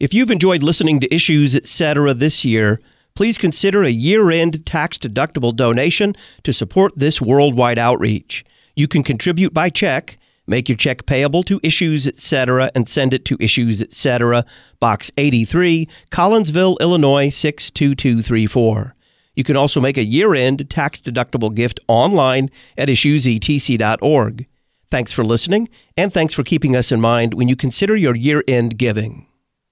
If you've enjoyed listening to Issues, Etc. this year, please consider a year-end tax-deductible donation to support this worldwide outreach. You can contribute by check. Make your check payable to Issues, Etc. and send it to Issues, Etc., Box 83, Collinsville, Illinois 62234. You can also make a year-end tax-deductible gift online at issuesetc.org. Thanks for listening, and thanks for keeping us in mind when you consider your year-end giving.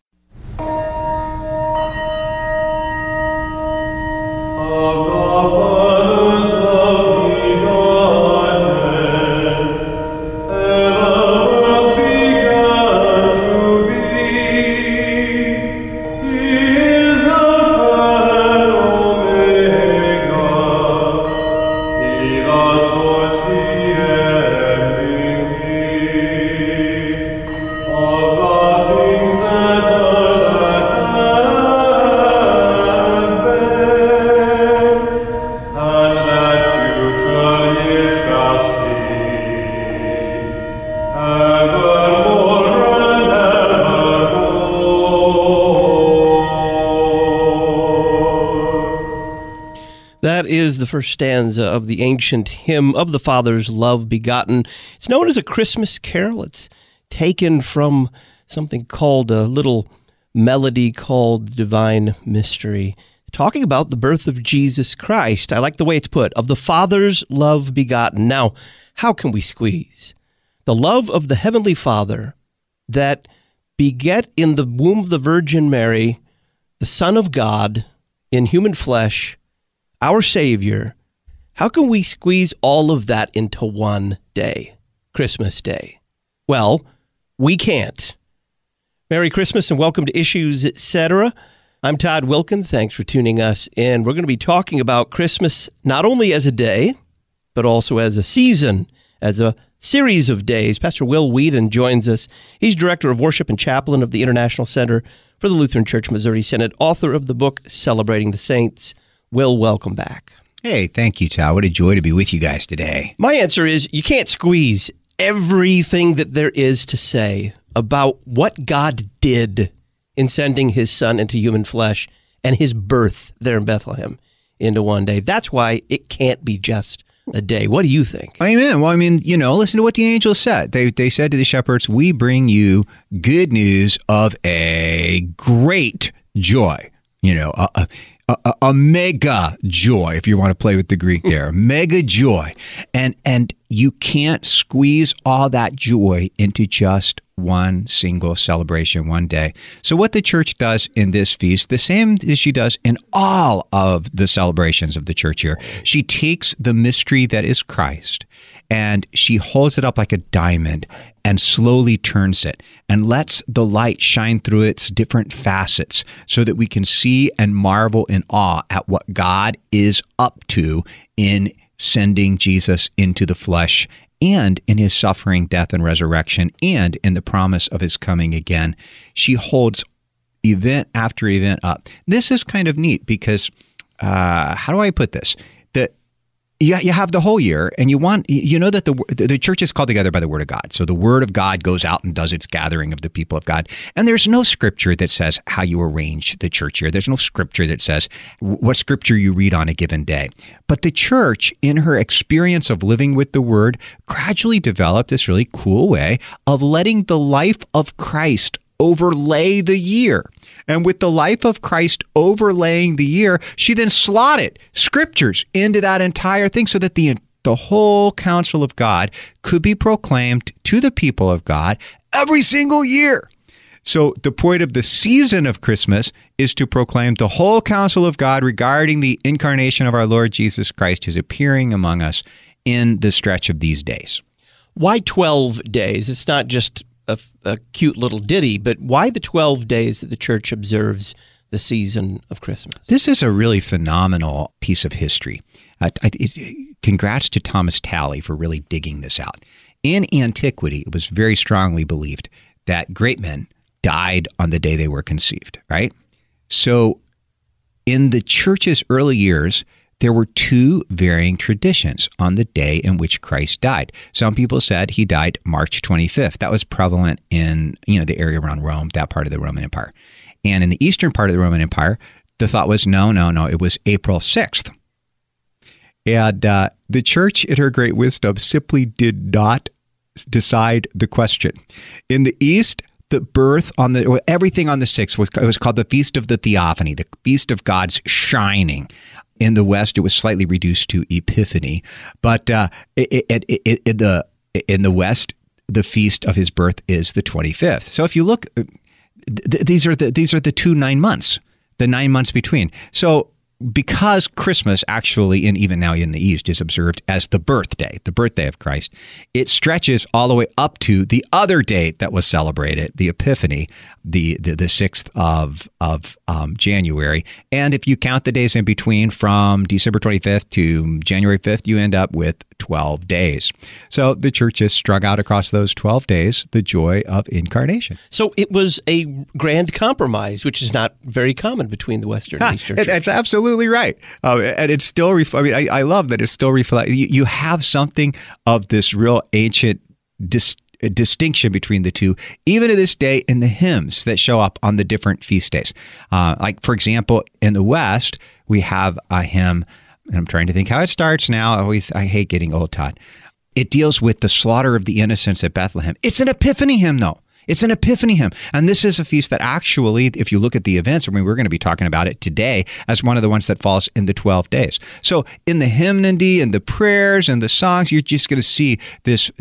That is the first stanza of the ancient hymn of the Father's love begotten. It's known as a Christmas carol. It's taken from something called a little melody called Divine Mystery, talking about the birth of Jesus Christ. I like the way it's put, of the Father's love begotten. Now, how can we squeeze the love of the Heavenly Father that beget in the womb of the Virgin Mary the Son of God in human flesh, our Savior? How can we squeeze all of that into one day, Christmas Day? Well, we can't. Merry Christmas and welcome to Issues, Etc. I'm Todd Wilkin. Thanks for tuning us in. We're going to be talking about Christmas not only as a day, but also as a season, as a series of days. Pastor Will Whedon joins us. He's Director of Worship and Chaplain of the International Center for the Lutheran Church Missouri Synod, author of the book Celebrating the Saints. Will, welcome back. Hey, thank you, Todd. What a joy to be with you guys today. My answer is you can't squeeze everything that there is to say about what God did in sending his Son into human flesh and his birth there in Bethlehem into one day. That's why it can't be just a day. What do you think? Amen. Well, listen to what the angels said. They said to the shepherds, we bring you good news of a great joy. A mega joy, if you want to play with the Greek there, mega joy. And you can't squeeze all that joy into just one single celebration, one day. So what the church does in this feast, the same as she does in all of the celebrations of the church here, she takes the mystery that is Christ and she holds it up like a diamond and slowly turns it and lets the light shine through its different facets so that we can see and marvel in awe at what God is up to in sending Jesus into the flesh and in his suffering, death, and resurrection, and in the promise of his coming again. She holds event after event up. This is kind of neat because, how do I put this? You have the whole year, and that the church is called together by the Word of God. So the Word of God goes out and does its gathering of the people of God. And there's no scripture that says how you arrange the church year. There's no scripture that says what scripture you read on a given day. But the church, in her experience of living with the Word, gradually developed this really cool way of letting the life of Christ overlay the year. And with the life of Christ overlaying the year, she then slotted scriptures into that entire thing so that the whole counsel of God could be proclaimed to the people of God every single year. So the point of the season of Christmas is to proclaim the whole counsel of God regarding the incarnation of our Lord Jesus Christ, who's appearing among us in the stretch of these days. Why 12 days? It's not just a cute little ditty, but why the 12 days that the church observes the season of Christmas? This is a really phenomenal piece of history. Congrats to Thomas Talley for really digging this out. In antiquity, it was very strongly believed that great men died on the day they were conceived, right? So in the church's early years, there were two varying traditions on the day in which Christ died. Some people said he died March 25th. That was prevalent in, the area around Rome, that part of the Roman Empire. And in the eastern part of the Roman Empire, the thought was, no, it was April 6th. And the church, in her great wisdom, simply did not decide the question. In the East, the birth everything on the 6th was called the Feast of the Theophany, the Feast of God's shining. In the West, it was slightly reduced to Epiphany, but in the West, the feast of his birth is the 25th. So if you look, these are the 2 9 months, the 9 months between. So because Christmas actually, and even now in the East, is observed as the birthday of Christ, it stretches all the way up to the other date that was celebrated, the Epiphany, the 6th of January. And if you count the days in between from December 25th to January 5th, you end up with 12 days. So the church has strung out across those 12 days the joy of incarnation. So it was a grand compromise, which is not very common between the Western and Eastern churches. That's absolutely right. And it's still, I love that it's still reflecting. You have something of this real ancient distinction between the two, even to this day in the hymns that show up on the different feast days. Like, for example, in the West, we have a hymn, and I'm trying to think how it starts now. I hate getting old, Todd. It deals with the slaughter of the innocents at Bethlehem. It's an Epiphany hymn, though. It's an Epiphany hymn. And this is a feast that actually, if you look at the events, we're going to be talking about it today as one of the ones that falls in the 12 days. So in the hymnody and the prayers and the songs, you're just going to see this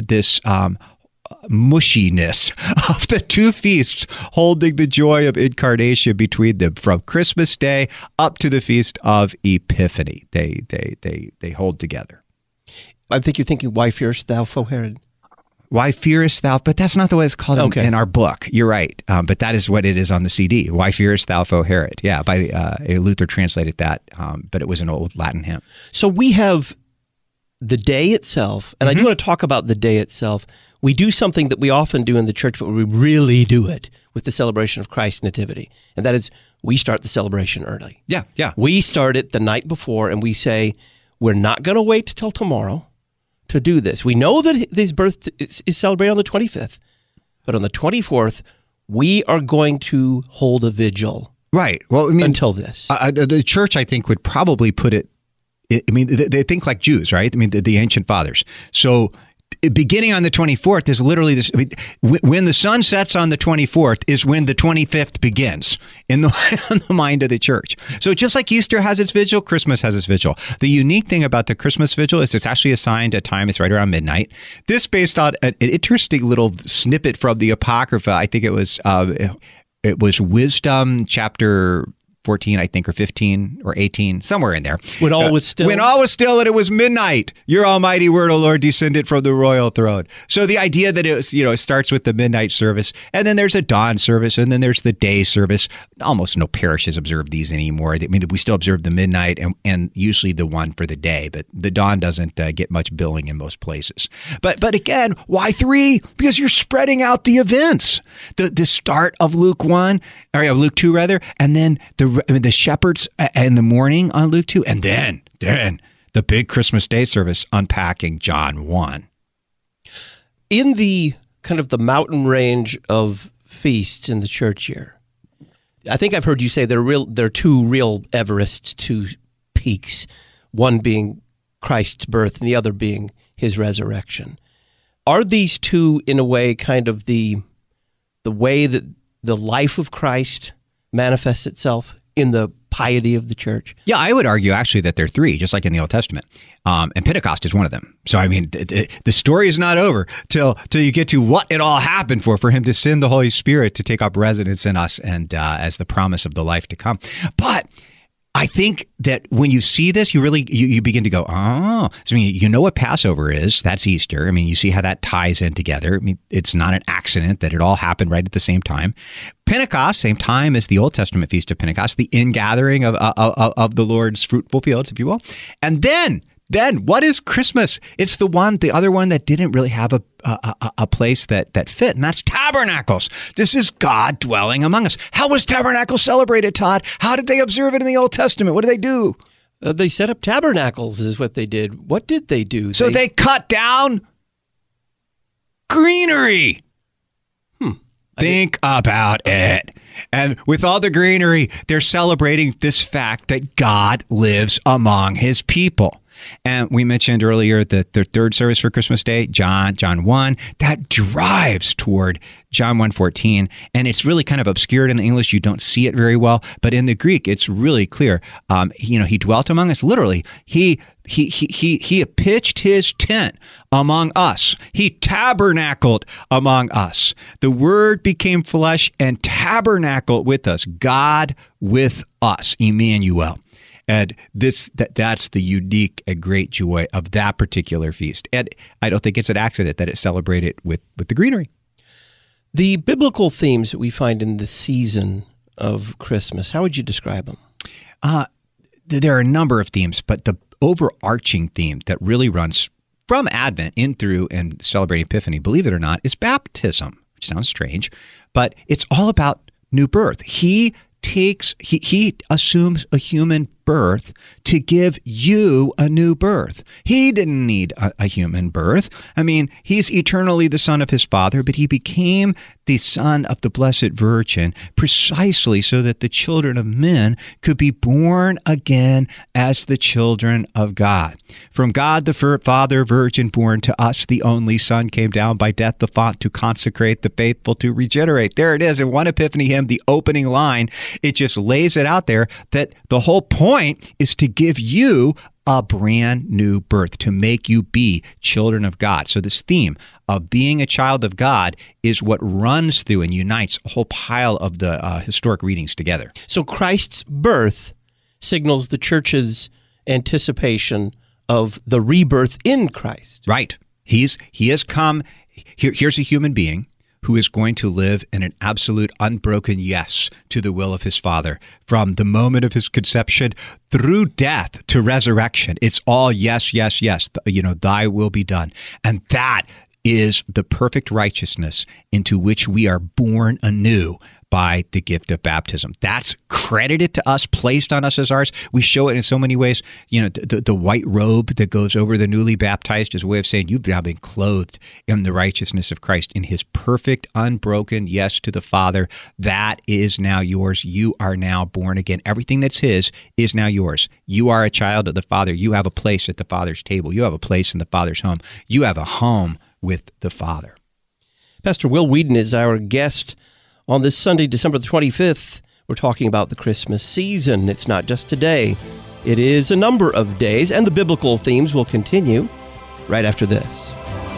mushiness of the two feasts holding the joy of incarnation between them from Christmas Day up to the feast of Epiphany. They hold together. I think you're thinking, why fearest thou, O Herod? Why fearest thou? But that's not the way it's called in our book. You're right. But that is what it is on the CD. Why fearest thou, O Herod? Yeah, by Luther translated that, but it was an old Latin hymn. So we have the day itself, and I do want to talk about the day itself. We do something that we often do in the church, but we really do it with the celebration of Christ's nativity, and that is we start the celebration early. Yeah. We start it the night before, and we say, we're not going to wait till tomorrow to do this. We know that his birth is celebrated on the 25th, but on the 24th, we are going to hold a vigil. Right. Well, until this. The church, I think, would probably put it, they think like Jews, right? The ancient fathers. So beginning on the 24th is literally this. When the sun sets on the 24th is when the 25th begins in the mind of the church. So just like Easter has its vigil, Christmas has its vigil. The unique thing about the Christmas vigil is it's actually assigned a time. It's right around midnight. This based on an interesting little snippet from the Apocrypha. I think it was Wisdom chapter 14, I think, or 15 or 18, somewhere in there. When all was still. When all was still and it was midnight, your almighty word, O Lord, descended from the royal throne. So the idea that it was, it starts with the midnight service, and then there's a dawn service, and then there's the day service. Almost no parishes observe these anymore. We still observe the midnight and usually the one for the day, but the dawn doesn't get much billing in most places. But again, why 3? Because you're spreading out the events. The start of Luke 1, or of Luke 2 rather, and then the shepherds in the morning on Luke 2, and then the big Christmas Day service unpacking John 1. In the kind of the mountain range of feasts in the church year, I think I've heard you say there are 2 real Everests, 2 peaks, one being Christ's birth and the other being his resurrection. Are these 2 in a way kind of the way that the life of Christ manifests itself in the piety of the church? Yeah, I would argue actually that there are 3, just like in the Old Testament. And Pentecost is one of them. So, the story is not over till you get to what it all happened for him to send the Holy Spirit to take up residence in us and as the promise of the life to come. But I think that when you see this, you really you begin to go, oh, so, you know what Passover is? That's Easter. You see how that ties in together. It's not an accident that it all happened right at the same time. Pentecost, same time as the Old Testament Feast of Pentecost, the ingathering of the Lord's fruitful fields, if you will. And then what is Christmas? It's the other one that didn't really have a place that fit, and that's tabernacles. This is God dwelling among us. How was tabernacle celebrated, Todd? How did they observe it in the Old Testament? What did they do? They set up tabernacles is what they did. What did they do? So they cut down greenery. Think about it. And with all the greenery, they're celebrating this fact that God lives among his people. And we mentioned earlier that the third service for Christmas Day, John 1, that drives toward John 1:14. And it's really kind of obscured in the English. You don't see it very well. But in the Greek, it's really clear. He dwelt among us. Literally, he pitched his tent among us. He tabernacled among us. The Word became flesh and tabernacled with us. God with us, Emmanuel. And that's the unique and great joy of that particular feast. And I don't think it's an accident that it's celebrated with the greenery. The biblical themes that we find in the season of Christmas, how would you describe them? There are a number of themes, but the overarching theme that really runs from Advent in through and celebrating Epiphany, believe it or not, is baptism, which sounds strange, but it's all about new birth. He assumes a human birth to give you a new birth. He didn't need a human birth. I mean, he's eternally the Son of his Father, but he became the Son of the Blessed Virgin precisely so that the children of men could be born again as the children of God. From God the Father, virgin born to us, the only Son came down by death the font to consecrate the faithful to regenerate. There it is in one Epiphany hymn, the opening line. It just lays it out there that the whole point is to give you a brand new birth, to make you be children of God. So this theme of being a child of God is what runs through and unites a whole pile of the historic readings together. So Christ's birth signals the church's anticipation of the rebirth in Christ. Right. He has come. Here's a human being who is going to live in an absolute unbroken yes to the will of his Father. From the moment of his conception through death to resurrection, it's all yes, yes, yes. Thy will be done. And that is the perfect righteousness into which we are born anew by the gift of baptism. That's credited to us, placed on us as ours. We show it in so many ways. The white robe that goes over the newly baptized is a way of saying you've now been clothed in the righteousness of Christ, in his perfect, unbroken yes to the Father. That is now yours. You are now born again. Everything that's his is now yours. You are a child of the Father. You have a place at the Father's table. You have a place in the Father's home. You have a home with the Father. Pastor Will Whedon is our guest on this Sunday, December the 25th. We're talking about the Christmas season. It's not just today. It is a number of days, and the biblical themes will continue right after this.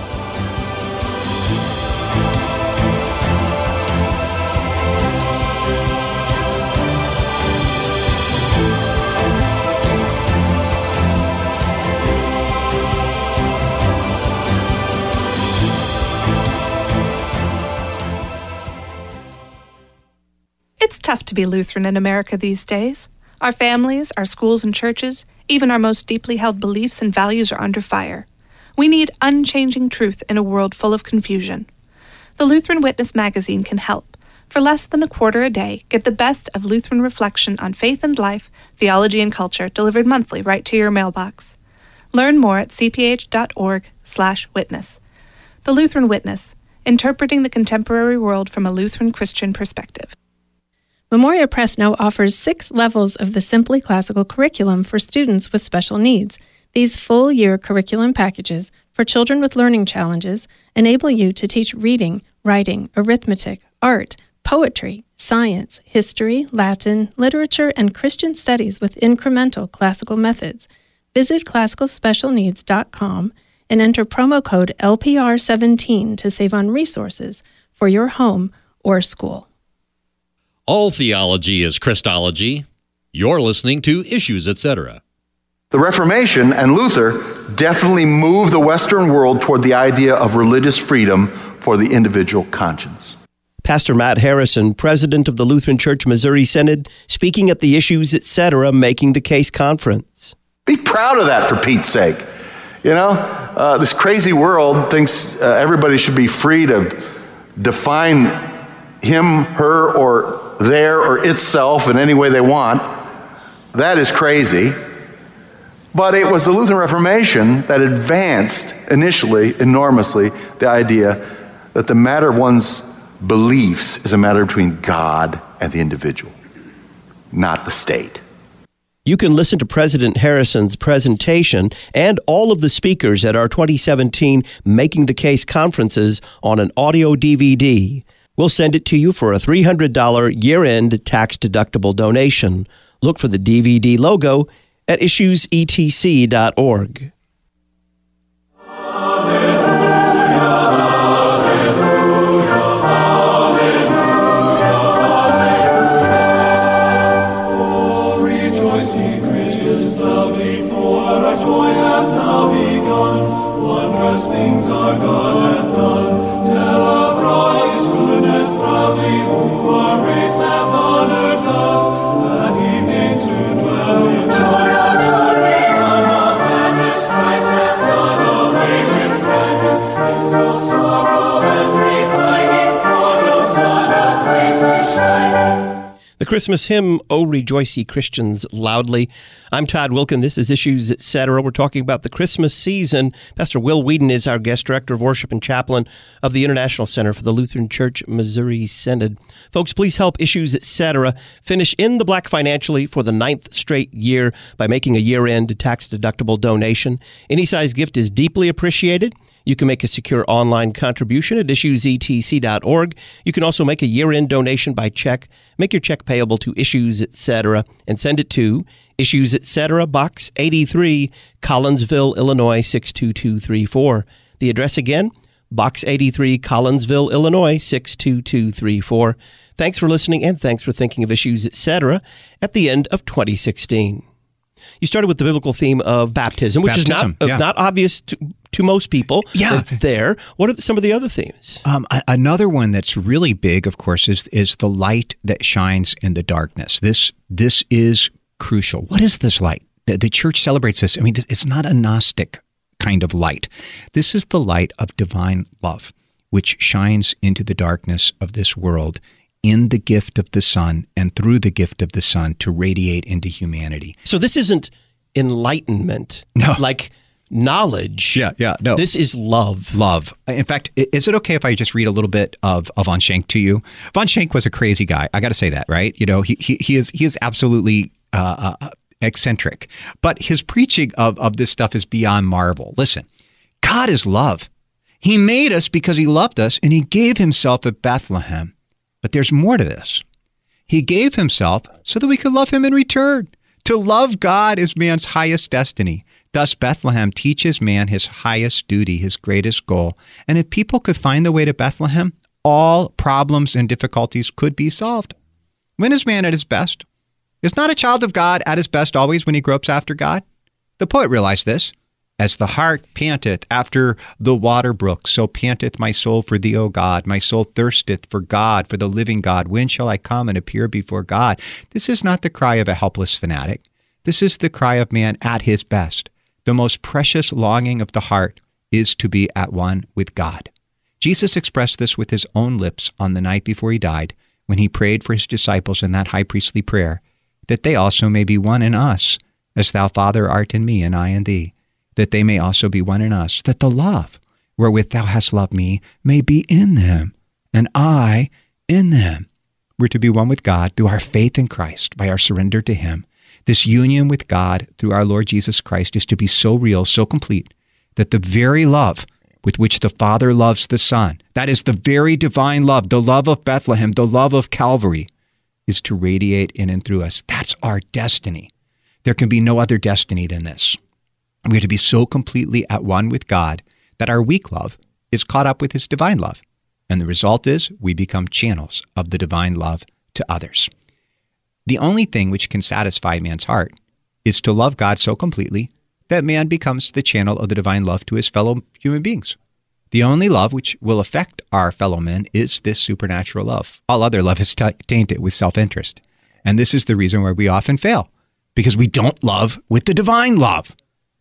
It's tough to be Lutheran in America these days. Our families, our schools and churches, even our most deeply held beliefs and values are under fire. We need unchanging truth in a world full of confusion. The Lutheran Witness magazine can help. For less than $0.25 a day, get the best of Lutheran reflection on faith and life, theology and culture, delivered monthly right to your mailbox. Learn more at cph.org/witness. The Lutheran Witness, interpreting the contemporary world from a Lutheran Christian perspective. Memoria Press now offers 6 levels of the Simply Classical curriculum for students with special needs. These full-year curriculum packages for children with learning challenges enable you to teach reading, writing, arithmetic, art, poetry, science, history, Latin, literature, and Christian studies with incremental classical methods. Visit classicalspecialneeds.com and enter promo code LPR17 to save on resources for your home or school. All theology is Christology. You're listening to Issues, Etc. The Reformation and Luther definitely moved the Western world toward the idea of religious freedom for the individual conscience. Pastor Matt Harrison, president of the Lutheran Church Missouri Synod, speaking at the Issues, Etc. Making the Case conference. Be proud of that, for Pete's sake. This crazy world thinks everybody should be free to define him, her, or their, or itself in any way they want. That is crazy. But it was the Lutheran Reformation that advanced initially, enormously, the idea that the matter of one's beliefs is a matter between God and the individual, not the state. You can listen to President Harrison's presentation and all of the speakers at our 2017 Making the Case conferences on an audio DVD. We'll send it to you for a $300 year-end tax-deductible donation. Look for the DVD logo at issuesetc.org. Things our God hath done. Tell abroad his goodness proudly, who our race have honored thus, that he deigns to dwell in joy of joy. On the gladness Christ hath done away with sadness, ends of sorrow and repining, for the sun of grace is shining. The Christmas hymn, O Rejoice Ye Christians Loudly. I'm Todd Wilkin. This is Issues Etc. We're talking about the Christmas season. Pastor Will Whedon is our guest director of worship and chaplain of the International Center for the Lutheran Church Missouri Synod. Folks, please help Issues Etc. finish in the black financially for the 9th straight year by making a year-end tax-deductible donation. Any size gift is deeply appreciated. You can make a secure online contribution at issuesetc.org. You can also make a year-end donation by check. Make your check payable to Issues Etc. and send it to Issues Etc., Box 83, Collinsville, Illinois 62234. The address again, Box 83, Collinsville, Illinois 62234. Thanks for listening, and thanks for thinking of Issues Etc. at the end of 2016. You started with the biblical theme of baptism, which is not obvious to most people. Yeah. It's there. What are some of the other themes? Another one that's really big, of course, is the light that shines in the darkness. This is crucial. What is this light? The church celebrates this. I mean, it's not a Gnostic kind of light. This is the light of divine love, which shines into the darkness of this world in the gift of the Son and through the gift of the Son to radiate into humanity. So this isn't enlightenment, like knowledge. No. This is love. Love. In fact, is it okay if I just read a little bit of von Schenck to you? Von Schenck was a crazy guy. I got to say that, right? You know, he is absolutely eccentric, but his preaching of this stuff is beyond marvel. Listen, God is love. He made us because he loved us, and he gave himself at Bethlehem. But there's more to this. He gave himself so that we could love him in return. To love God is man's highest destiny. Thus, Bethlehem teaches man his highest duty, his greatest goal. And if people could find the way to Bethlehem, all problems and difficulties could be solved. When is man at his best? Is not a child of God at his best always when he gropes after God? The poet realized this. As the hart panteth after the water brook, so panteth my soul for thee, O God. My soul thirsteth for God, for the living God. When shall I come and appear before God? This is not the cry of a helpless fanatic. This is the cry of man at his best. The most precious longing of the heart is to be at one with God. Jesus expressed this with his own lips on the night before he died, when he prayed for his disciples in that high priestly prayer, that they also may be one in us, as thou, Father, art in me, and I in thee, that they may also be one in us, that the love wherewith thou hast loved me may be in them, and I in them. We're to be one with God through our faith in Christ, by our surrender to him. This union with God through our Lord Jesus Christ is to be so real, so complete, that the very love with which the Father loves the Son, that is the very divine love, the love of Bethlehem, the love of Calvary, is to radiate in and through us. That's our destiny. There can be no other destiny than this. We are to be so completely at one with God that our weak love is caught up with his divine love. And the result is we become channels of the divine love to others. The only thing which can satisfy man's heart is to love God so completely that man becomes the channel of the divine love to his fellow human beings. The only love which will affect our fellow men is this supernatural love. All other love is tainted with self-interest. And this is the reason why we often fail, because we don't love with the divine love.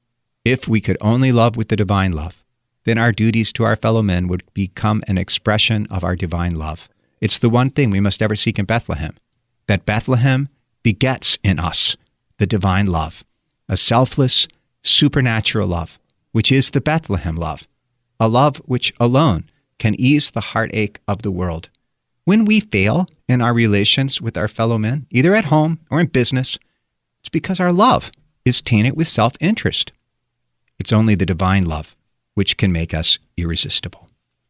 If we could only love with the divine love, then our duties to our fellow men would become an expression of our divine love. It's the one thing we must ever seek in Bethlehem, that Bethlehem begets in us the divine love, a selfless, supernatural love, which is the Bethlehem love, a love which alone can ease the heartache of the world. When we fail in our relations with our fellow men, either at home or in business, it's because our love is tainted with self-interest. It's only the divine love which can make us irresistible.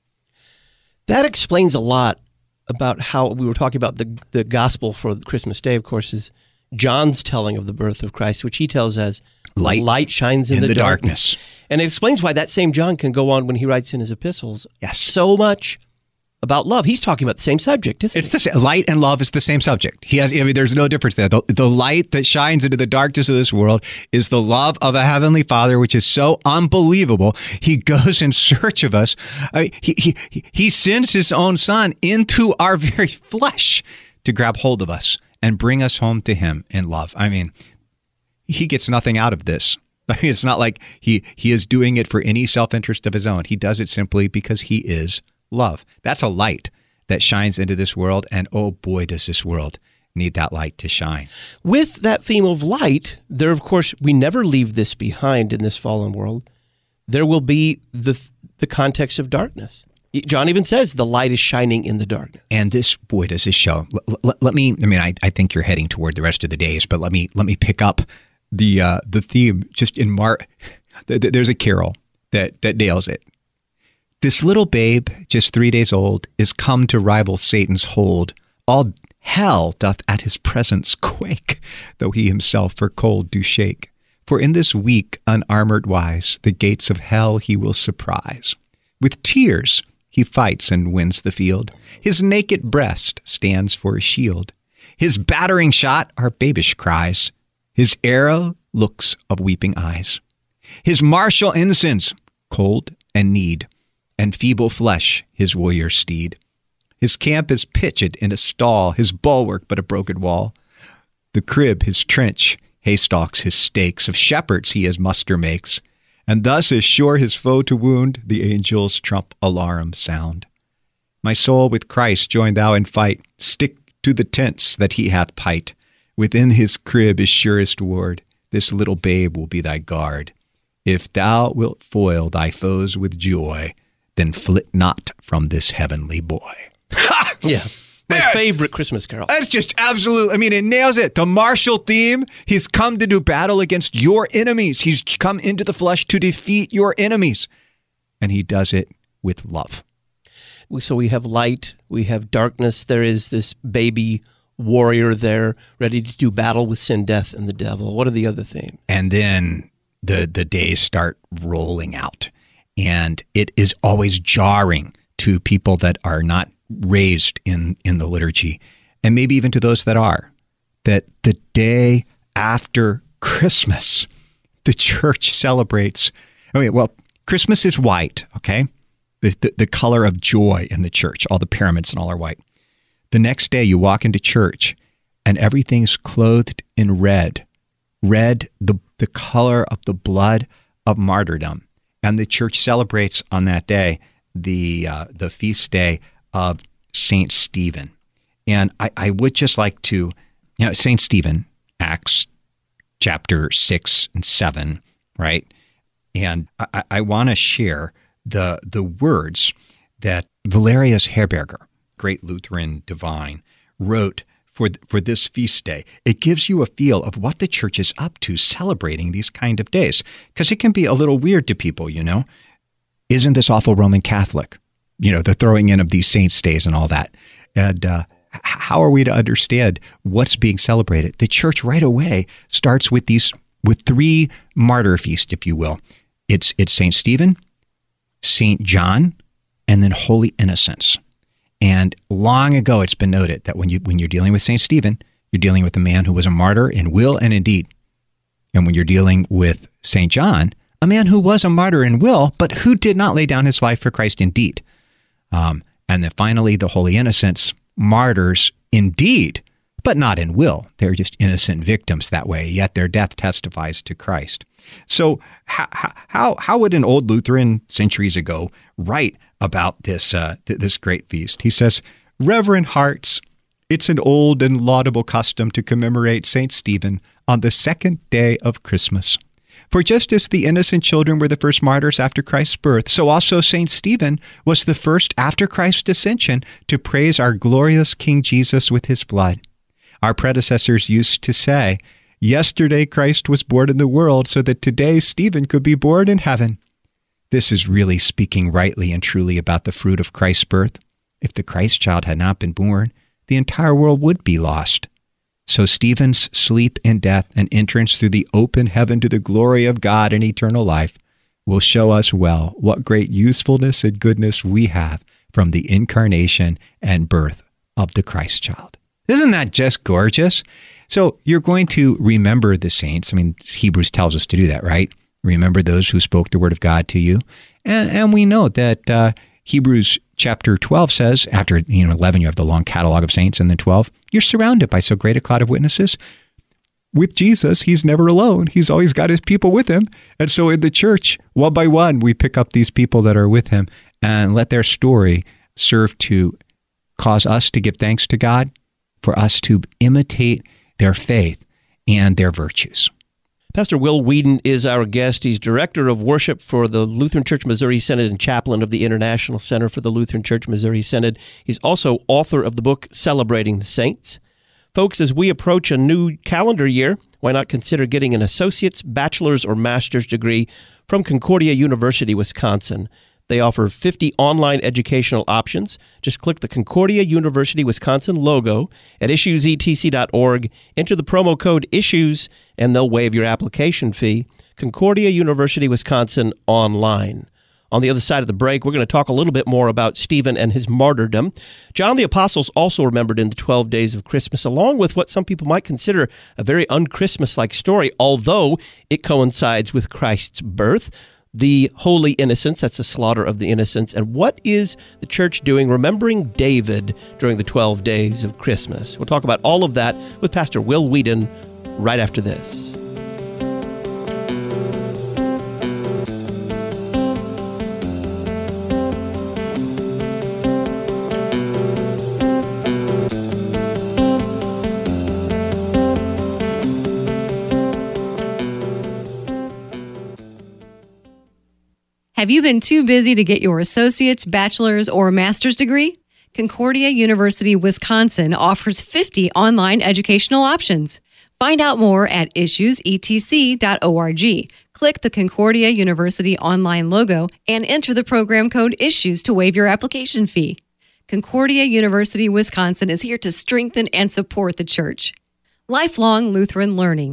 That explains a lot about how we were talking about the gospel for Christmas Day, of course, is John's telling of the birth of Christ, which he tells as light shines in the darkness. And it explains why that same John can go on when he writes in his epistles so much about love. He's talking about the same subject, isn't he? It's the light and love is the same subject. There's no difference there. The light that shines into the darkness of this world is the love of a heavenly Father, which is so unbelievable. He goes in search of us. He sends his own Son into our very flesh to grab hold of us and bring us home to him in love. I mean, he gets nothing out of this. It's not like he is doing it for any self-interest of his own. He does it simply because he is love. That's a light that shines into this world, and oh boy, does this world need that light to shine. With that theme of light, there, of course, we never leave this behind in this fallen world. There will be the context of darkness. John even says the light is shining in the darkness. And this, boy, does this show. I think you're heading toward the rest of the days, but let me pick up the theme just in there's a carol that nails it. This little babe, just 3 days old, is come to rival Satan's hold. All hell doth at his presence quake, though he himself for cold do shake. For in this weak, unarmored wise, the gates of hell he will surprise. With tears he fights and wins the field. His naked breast stands for a shield. His battering shot are babish cries. His arrow looks of weeping eyes. His martial ensigns, cold and need, and feeble flesh his warrior steed. His camp is pitched in a stall, his bulwark but a broken wall. The crib his trench, haystacks his stakes, of shepherds he his muster makes, and thus is sure his foe to wound, the angels trump alarum sound. My soul with Christ join thou in fight, stick to the tents that he hath pight. Within his crib is surest ward, this little babe will be thy guard. If thou wilt foil thy foes with joy, then flit not from this heavenly boy. Yeah. My favorite Christmas carol. That's just absolute. I mean, it nails it. The martial theme. He's come to do battle against your enemies. He's come into the flesh to defeat your enemies. And he does it with love. So we have light. We have darkness. There is this baby warrior there ready to do battle with sin, death, and the devil. What are the other themes? And then the days start rolling out. And it is always jarring to people that are not raised in the liturgy, and maybe even to those that are, that the day after Christmas, the church celebrates. Christmas is white, okay? The color of joy in the church. All the pyramids and all are white. The next day you walk into church and everything's clothed in red. Red, the color of the blood of martyrdom. And the church celebrates on that day the feast day of Saint Stephen. And I would just like to, Saint Stephen, Acts chapter 6 and 7, right? And I want to share the words that Valerius Herberger, great Lutheran divine, wrote for this feast day. It gives you a feel of what the church is up to celebrating these kind of days, because it can be a little weird to people, Isn't this awful Roman Catholic? The throwing in of these saints' days and all that. And how are we to understand what's being celebrated? The church right away starts with three martyr feasts, if you will. It's Saint Stephen, Saint John, and then Holy Innocents. And long ago, it's been noted that when you're dealing with Saint Stephen, you're dealing with a man who was a martyr in will and in deed. And when you're dealing with Saint John, a man who was a martyr in will, but who did not lay down his life for Christ in deed. And then finally, the Holy Innocents, martyrs in deed, but not in will. They're just innocent victims that way, yet their death testifies to Christ. So how would an old Lutheran centuries ago write about this great feast? He says, "Reverend hearts, it's an old and laudable custom to commemorate Saint Stephen on the second day of Christmas. For just as the innocent children were the first martyrs after Christ's birth, so also St. Stephen was the first after Christ's ascension to praise our glorious King Jesus with his blood. Our predecessors used to say, "Yesterday Christ was born in the world so that today Stephen could be born in heaven." This is really speaking rightly and truly about the fruit of Christ's birth. If the Christ child had not been born, the entire world would be lost. So Stephen's sleep in death and entrance through the open heaven to the glory of God and eternal life will show us well what great usefulness and goodness we have from the incarnation and birth of the Christ child. Isn't that just gorgeous? So you're going to remember the saints. I mean, Hebrews tells us to do that, right? Remember those who spoke the word of God to you. And we know that Hebrews chapter 12 says, after 11, you have the long catalog of saints, and then 12, you're surrounded by so great a cloud of witnesses. With Jesus, he's never alone. He's always got his people with him. And so in the church, one by one, we pick up these people that are with him and let their story serve to cause us to give thanks to God, for us to imitate their faith and their virtues. Pastor Will Weedon is our guest. He's Director of Worship for the Lutheran Church Missouri Synod and Chaplain of the International Center for the Lutheran Church Missouri Synod. He's also author of the book Celebrating the Saints. Folks, as we approach a new calendar year, why not consider getting an associate's, bachelor's, or master's degree from Concordia University, Wisconsin? They offer 50 online educational options. Just click the Concordia University Wisconsin logo at issuesetc.org, enter the promo code ISSUES, and they'll waive your application fee. Concordia University Wisconsin online. On the other side of the break, we're going to talk a little bit more about Stephen and his martyrdom. John the Apostle's also remembered in the 12 days of Christmas, along with what some people might consider a very un-Christmas-like story, although it coincides with Christ's birth. The holy innocents, that's the slaughter of the innocents. And what is the church doing remembering David during the 12 days of Christmas? We'll talk about all of that with Pastor Will Weedon right after this. Have you been too busy to get your associate's, bachelor's, or master's degree? Concordia University, Wisconsin offers 50 online educational options. Find out more at issuesetc.org. Click the Concordia University online logo and enter the program code ISSUES to waive your application fee. Concordia University, Wisconsin is here to strengthen and support the church. Lifelong Lutheran learning.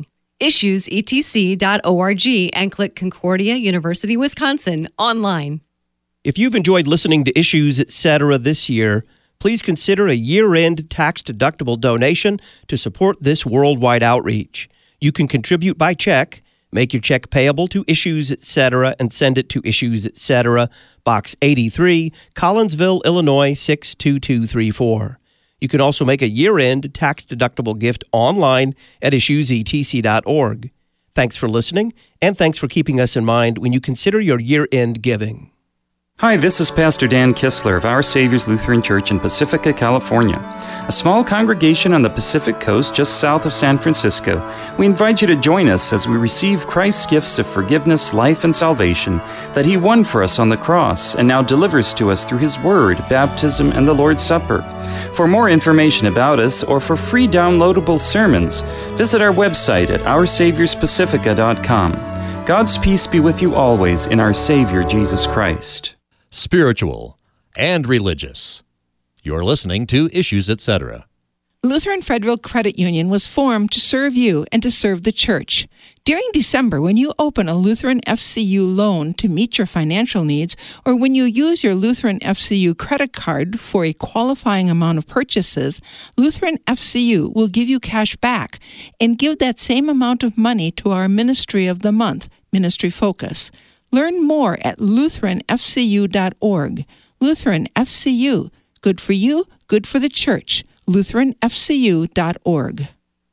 issuesetc.org and click Concordia University, Wisconsin online. If you've enjoyed listening to Issues, Etc. this year, please consider a year-end tax-deductible donation to support this worldwide outreach. You can contribute by check. Make your check payable to Issues, Etc. and send it to Issues, Etc., Box 83, Collinsville, Illinois 62234. You can also make a year-end tax-deductible gift online at issuesetc.org. Thanks for listening, and thanks for keeping us in mind when you consider your year-end giving. Hi, this is Pastor Dan Kistler of Our Savior's Lutheran Church in Pacifica, California, a small congregation on the Pacific Coast just south of San Francisco. We invite you to join us as we receive Christ's gifts of forgiveness, life, and salvation that He won for us on the cross and now delivers to us through His Word, baptism, and the Lord's Supper. For more information about us or for free downloadable sermons, visit our website at oursaviorspacifica.com. God's peace be with you always in our Savior Jesus Christ. Spiritual and religious. You're listening to Issues, Etc. Lutheran Federal Credit Union was formed to serve you and to serve the church. During December, when you open a Lutheran FCU loan to meet your financial needs, or when you use your Lutheran FCU credit card for a qualifying amount of purchases, Lutheran FCU will give you cash back and give that same amount of money to our Ministry of the Month, Ministry Focus. Learn more at lutheranfcu.org. Lutheran FCU. Good for you, good for the church. lutheranfcu.org.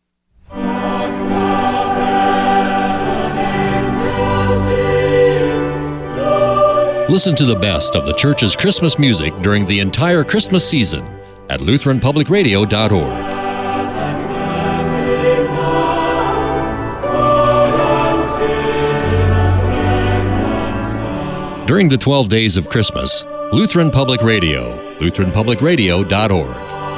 Listen to the best of the church's Christmas music during the entire Christmas season at lutheranpublicradio.org. During the 12 days of Christmas, Lutheran Public Radio, lutheranpublicradio.org.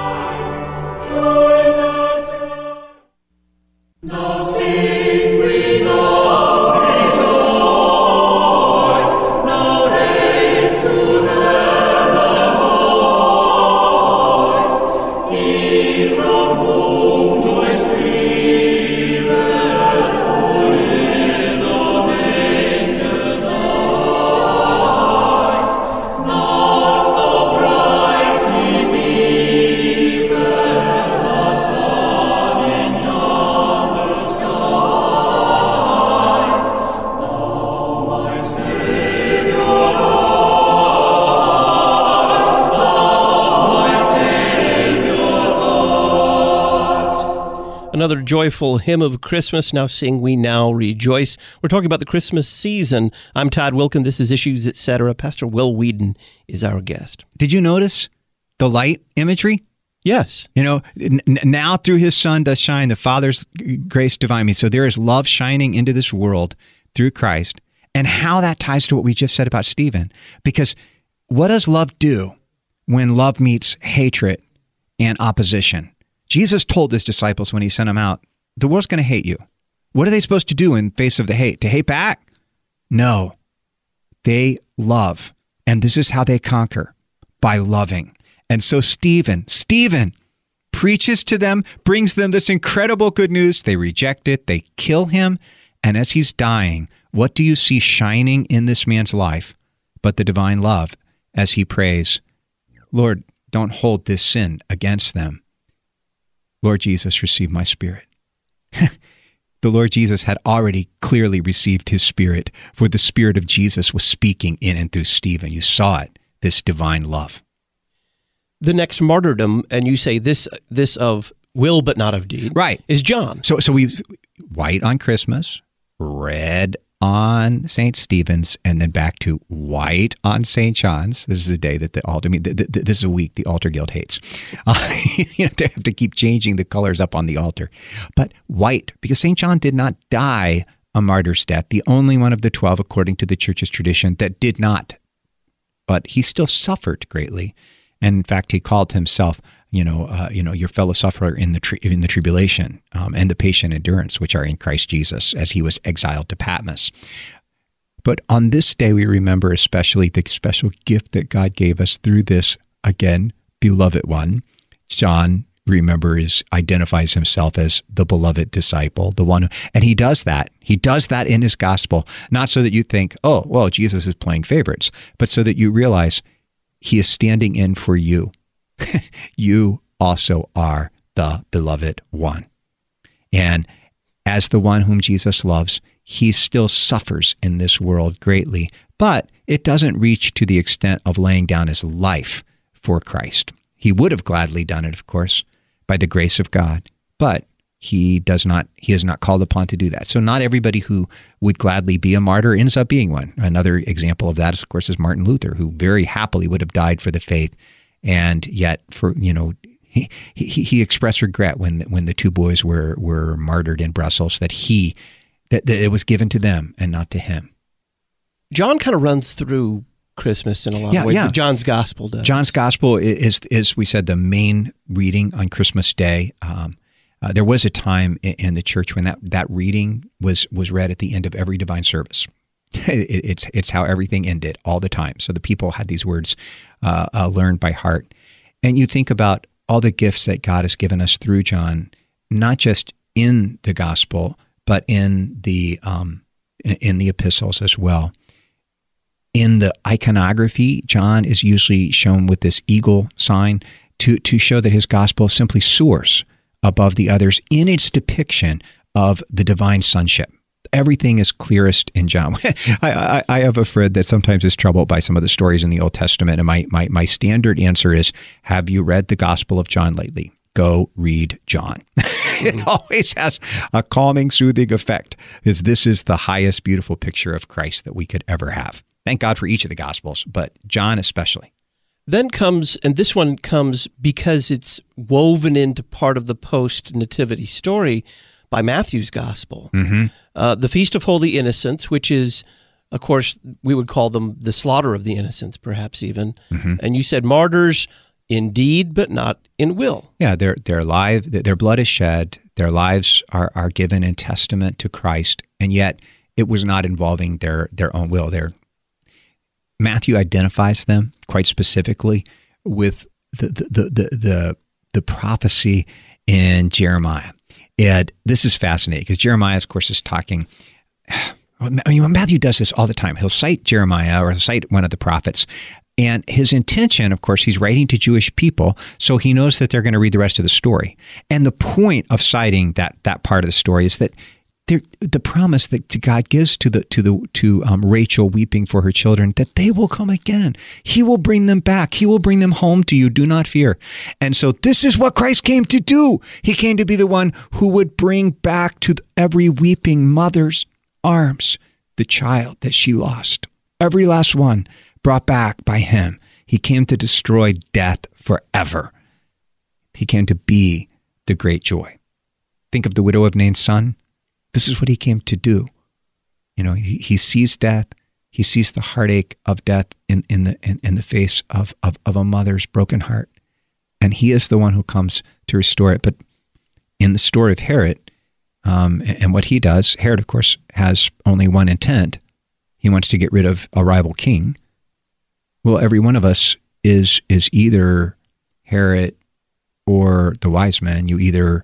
Another joyful hymn of Christmas. Now sing we now rejoice. We're talking about the Christmas season. I'm Todd Wilkin. This is Issues, Etc. Pastor Will Whedon is our guest. Did you notice the light imagery? Yes. You know, now through his Son does shine the Father's grace divine. So there is love shining into this world through Christ. And how that ties to what we just said about Stephen. Because what does love do when love meets hatred and opposition? Jesus told his disciples when he sent them out, the world's going to hate you. What are they supposed to do in face of the hate? To hate back? No. They love. And this is how they conquer, by loving. And so Stephen preaches to them, brings them this incredible good news. They reject it. They kill him. And as he's dying, what do you see shining in this man's life but the divine love as he prays, Lord, don't hold this sin against them. Lord Jesus, receive my spirit. The Lord Jesus had already clearly received his spirit, for the Spirit of Jesus was speaking in and through Stephen. You saw it, this divine love. The next martyrdom, and you say this of will but not of deed, right, is John. So we white on Christmas, red on St. Stephen's, and then back to white on St. John's. This is a day that the altar, this is a week the altar guild hates. They have to keep changing the colors up on the altar. But white, because St. John did not die a martyr's death, the only one of the 12, according to the church's tradition, that did not. But he still suffered greatly. And in fact, he called himself, your fellow sufferer in the tribulation and the patient endurance, which are in Christ Jesus, as he was exiled to Patmos. But on this day, we remember especially the special gift that God gave us through this, again, beloved one. John, remember, identifies himself as the beloved disciple, the one, and he does that. He does that in his gospel, not so that you think, oh, well, Jesus is playing favorites, but so that you realize he is standing in for you. You also are the beloved one. And as the one whom Jesus loves, he still suffers in this world greatly, but it doesn't reach to the extent of laying down his life for Christ. He would have gladly done it, of course, by the grace of God, but he is not called upon to do that. So not everybody who would gladly be a martyr ends up being one. Another example of that, of course, is Martin Luther, who very happily would have died for the faith. And yet, he expressed regret when the two boys were martyred in Brussels, that it was given to them and not to him. John kind of runs through Christmas in a lot of ways. Yeah. John's Gospel does. John's Gospel is, we said, the main reading on Christmas Day. There was a time in the church when that reading was read at the end of every divine service. It's how everything ended all the time. So the people had these words learned by heart. And you think about all the gifts that God has given us through John, not just in the gospel, but in the epistles as well. In the iconography, John is usually shown with this eagle sign to show that his gospel simply soars above the others in its depiction of the divine sonship. Everything is clearest in John. I have a friend that sometimes is troubled by some of the stories in the Old Testament, and my standard answer is, have you read the Gospel of John lately? Go read John. It always has a calming, soothing effect, because this is the highest beautiful picture of Christ that we could ever have. Thank God for each of the Gospels, but John especially. Then comes, and this one comes because it's woven into part of the post-nativity story by Matthew's Gospel. Mm-hmm. The Feast of Holy Innocents, which is Of course, we would call them the slaughter of the innocents, perhaps even. Mm-hmm. And you said martyrs in deed, but not in will. Yeah, their blood is shed, their lives are given in testament to Christ, and yet it was not involving their own will. Matthew identifies them quite specifically with the prophecy in Jeremiah. And this is fascinating because Jeremiah, of course, is talking. I mean, Matthew does this all the time. He'll cite Jeremiah or cite one of the prophets. And his intention, of course, he's writing to Jewish people, so he knows that they're going to read the rest of the story. And the point of citing that part of the story is that the promise that God gives to Rachel weeping for her children, that they will come again. He will bring them back. He will bring them home to you. Do not fear. And so this is what Christ came to do. He came to be the one who would bring back to every weeping mother's arms the child that she lost. Every last one brought back by him. He came to destroy death forever. He came to be the great joy. Think of the widow of Nain's son. This is what he came to do. You know, he sees death. He sees the heartache of death in the face of a mother's broken heart. And he is the one who comes to restore it. But in the story of Herod, and what he does, Herod, of course, has only one intent. He wants to get rid of a rival king. Well, every one of us is either Herod or the wise men. You either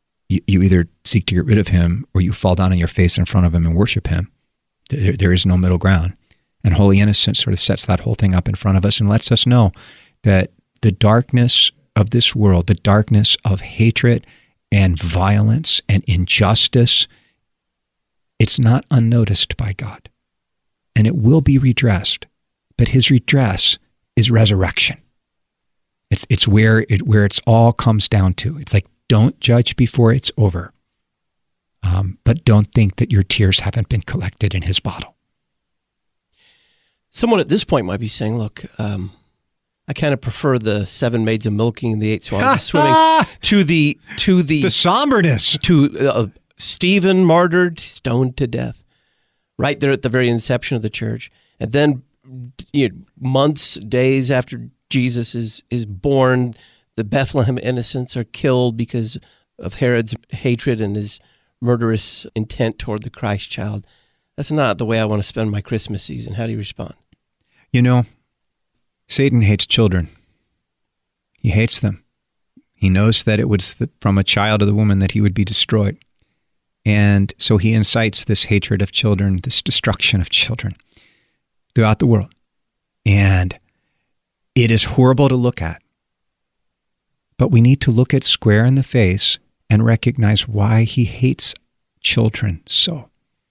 seek to get rid of him, or you fall down on your face in front of him and worship him. There is no middle ground. And Holy Innocents sort of sets that whole thing up in front of us and lets us know that the darkness of this world, the darkness of hatred and violence and injustice, it's not unnoticed by God. And it will be redressed. But his redress is resurrection. It's where it's all comes down to. It's like, don't judge before it's over. But don't think that your tears haven't been collected in his bottle. Someone at this point might be saying, look, I kind of prefer the 7 maids of milking and the 8 swans of swimming to the somberness, to Stephen martyred, stoned to death, right there at the very inception of the church. And then months, days after Jesus is born, the Bethlehem innocents are killed because of Herod's hatred and his murderous intent toward the Christ child. That's not the way I want to spend my Christmas season. How do you respond? You know, Satan hates children. He hates them. He knows that it was from a child of the woman that he would be destroyed. And so he incites this hatred of children, this destruction of children throughout the world. And it is horrible to look at. But we need to look it square in the face and recognize why he hates children so.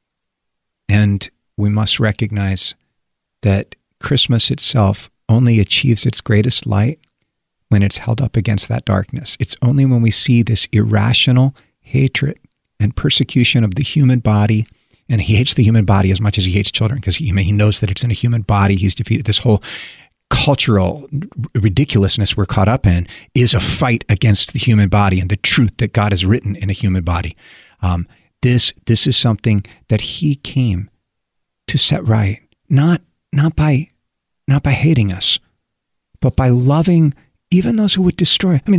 And we must recognize that Christmas itself only achieves its greatest light when it's held up against that darkness. It's only when we see this irrational hatred and persecution of the human body, and he hates the human body as much as he hates children, because he knows that it's in a human body. He's defeated. This whole cultural ridiculousness we're caught up in is a fight against the human body and the truth that God has written in a human body. This is something that he came to set right, not by hating us, but by loving even those who would destroy. I mean,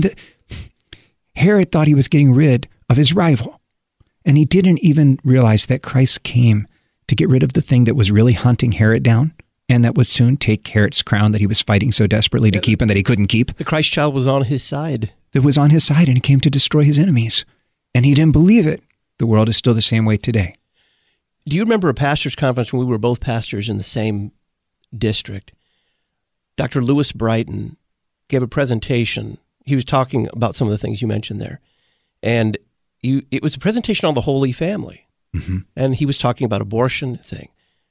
Herod thought he was getting rid of his rival, and he didn't even realize that Christ came to get rid of the thing that was really hunting Herod down, and that would soon take Herod's crown that he was fighting so desperately to keep and that he couldn't keep. The Christ child was on his side. It was on his side, and he came to destroy his enemies, and he didn't believe it. The world is still the same way today. Do you remember a pastor's conference when we were both pastors in the same district? Dr. Lewis Brighton gave a presentation. He was talking about some of the things you mentioned there. And it was a presentation on the Holy Family. Mm-hmm. And he was talking about abortion, saying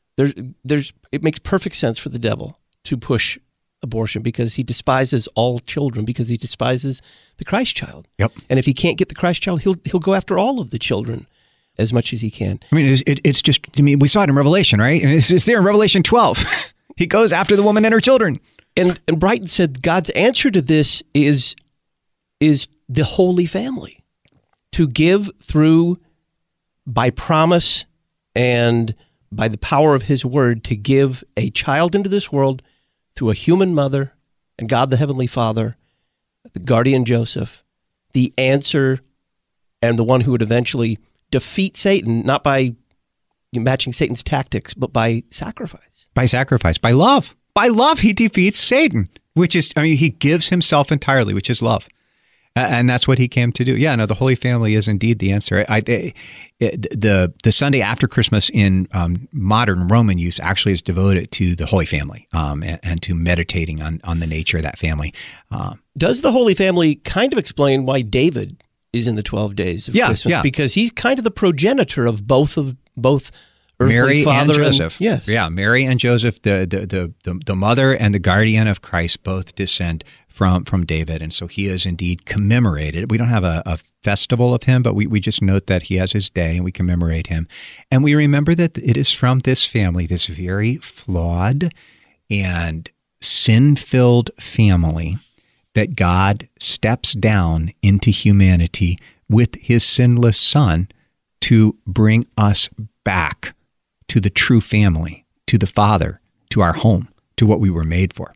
it makes perfect sense for the devil to push abortion because he despises all children, because he despises the Christ child. Yep. And if he can't get the Christ child, he'll go after all of the children as much as he can. I mean, it's just, I mean, we saw it in Revelation, right? It's there in Revelation 12. He goes after the woman and her children. And Brighton said God's answer to this is the Holy Family, to give through by promise and by the power of his word to give a child into this world through a human mother and God the Heavenly Father, the guardian Joseph, the answer and the one who would eventually defeat Satan, not by matching Satan's tactics, but by sacrifice. By sacrifice, by love. By love, he defeats Satan, which is, he gives himself entirely, which is love. And that's what he came to do. Yeah, no, the Holy Family is indeed the answer. The Sunday after Christmas in modern Roman use actually is devoted to the Holy Family and to meditating on the nature of that family. Does the Holy Family kind of explain why David is in the 12 days of Christmas? Yeah. Because he's kind of the progenitor of both earthly Mary father and Joseph. Yes. Yeah, Mary and Joseph, the mother and the guardian of Christ, both descend from David. And so he is indeed commemorated. We don't have a festival of him, but we just note that he has his day and we commemorate him. And we remember that it is from this family, this very flawed and sin-filled family, that God steps down into humanity with his sinless son to bring us back to the true family, to the Father, to our home, to what we were made for.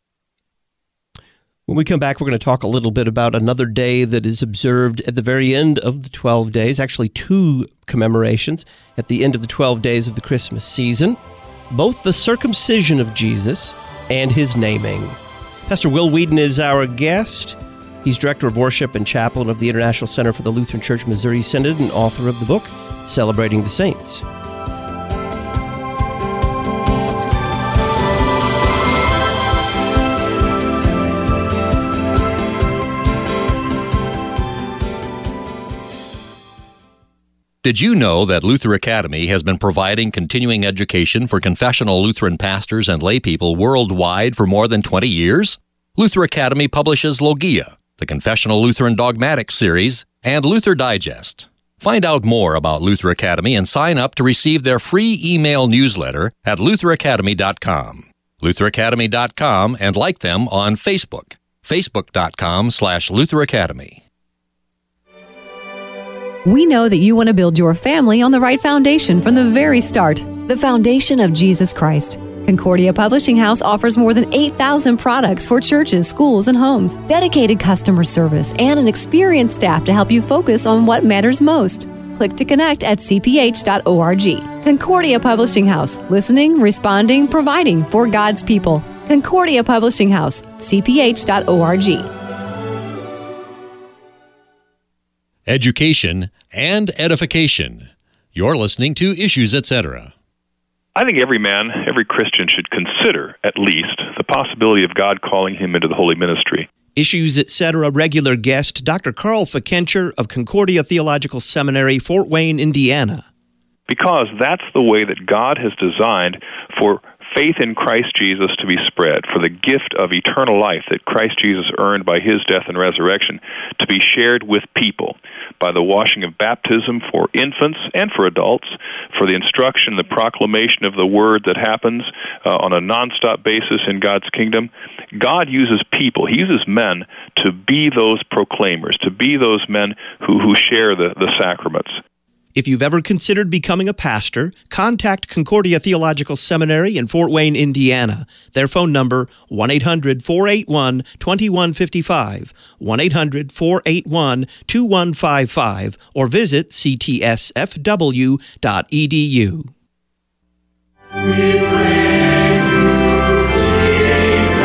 When we come back, we're going to talk a little bit about another day that is observed at the very end of the 12 days, actually 2 commemorations at the end of the 12 days of the Christmas season, both the circumcision of Jesus and his naming. Pastor Will Weedon is our guest. He's Director of Worship and Chaplain of the International Center for the Lutheran Church Missouri Synod and author of the book, Celebrating the Saints. Did you know that Luther Academy has been providing continuing education for confessional Lutheran pastors and laypeople worldwide for more than 20 years? Luther Academy publishes Logia, the Confessional Lutheran Dogmatics series, and Luther Digest. Find out more about Luther Academy and sign up to receive their free email newsletter at lutheracademy.com. lutheracademy.com, and like them on Facebook, facebook.com/Luther Academy. We know that you want to build your family on the right foundation from the very start, the foundation of Jesus Christ. Concordia Publishing House offers more than 8,000 products for churches, schools, and homes, dedicated customer service, and an experienced staff to help you focus on what matters most. Click to connect at cph.org. Concordia Publishing House, listening, responding, providing for God's people. Concordia Publishing House, cph.org. Education and edification. You're listening to Issues, Etc. I think every man, every Christian should consider, at least, the possibility of God calling him into the holy ministry. Issues, Etc. regular guest, Dr. Carl Fikencher of Concordia Theological Seminary, Fort Wayne, Indiana. Because that's the way that God has designed for faith in Christ Jesus to be spread, for the gift of eternal life that Christ Jesus earned by his death and resurrection to be shared with people by the washing of baptism for infants and for adults, for the instruction, the proclamation of the word that happens on a nonstop basis in God's kingdom. God uses people, he uses men to be those proclaimers, to be those men who share the sacraments. If you've ever considered becoming a pastor, contact Concordia Theological Seminary in Fort Wayne, Indiana. Their phone number, 1-800-481-2155, 1-800-481-2155, or visit ctsfw.edu. We praise you, Jesus.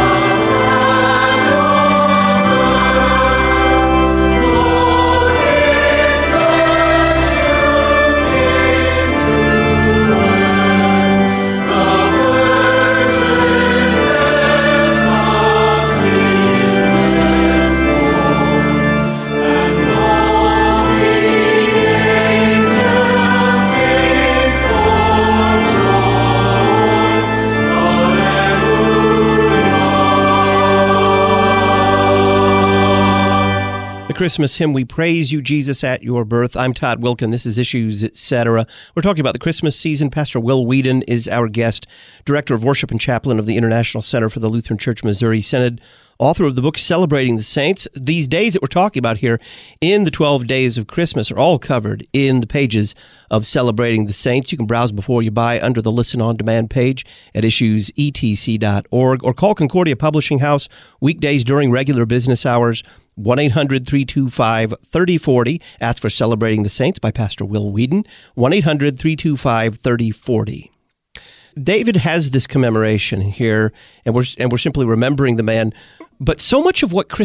Christmas hymn, We Praise You, Jesus, at Your Birth. I'm Todd Wilkin. This is Issues, Etc. We're talking about the Christmas season. Pastor Will Weedon is our guest, Director of Worship and Chaplain of the International Center for the Lutheran Church Missouri Synod, author of the book Celebrating the Saints. These days that we're talking about here in the 12 days of Christmas are all covered in the pages of Celebrating the Saints. You can browse before you buy under the Listen On Demand page at issuesetc.org, or call Concordia Publishing House weekdays during regular business hours, 1-800-325-3040. Ask for Celebrating the Saints by Pastor Will Whedon, 1-800-325-3040. David has this commemoration here, and we're simply remembering the man. But so much of what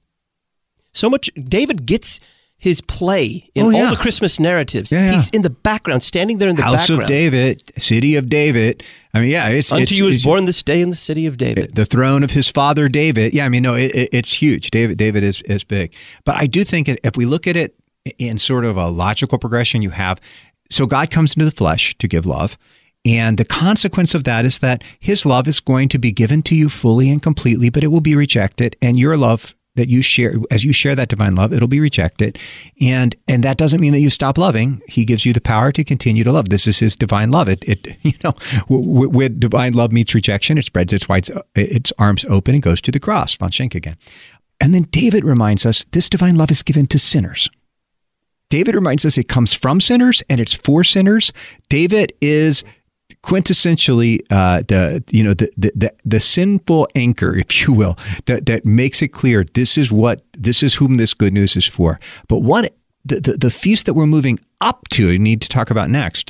David gets his play in all the Christmas narratives. Yeah. He's in the background, standing there in the House background. of David, city of David. I mean, it's Unto you is born this day in the city of David. The throne of his father David. Yeah, I mean, no, it's huge. David is big. But I do think if we look at it in sort of a logical progression, so God comes into the flesh to give love. And the consequence of that is that his love is going to be given to you fully and completely, but it will be rejected. And your love that you share, as you share that divine love, it'll be rejected. And that doesn't mean that you stop loving. He gives you the power to continue to love. This is his divine love. When divine love meets rejection, it spreads its arms open and goes to the cross. Von Schenk again. And then David reminds us this divine love is given to sinners. David reminds us it comes from sinners and it's for sinners. David is quintessentially the sinful anchor, if you will, that makes it clear this is whom this good news is for. But the feast that we're moving up to, we need to talk about next,